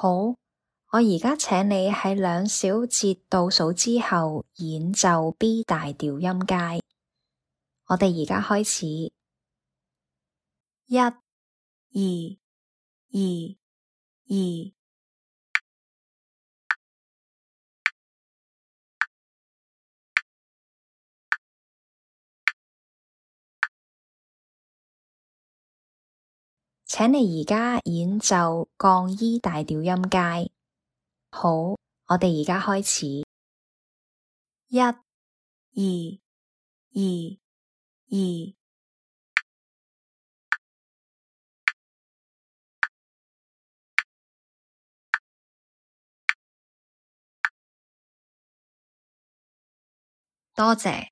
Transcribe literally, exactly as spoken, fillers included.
好，我而家請你喺兩小節倒數之後演奏 B 大調音階。我哋而家開始，一、二、二、二。請你而家演奏降 E 大調音階。好，我哋而家開始，一、二、二、二。多謝。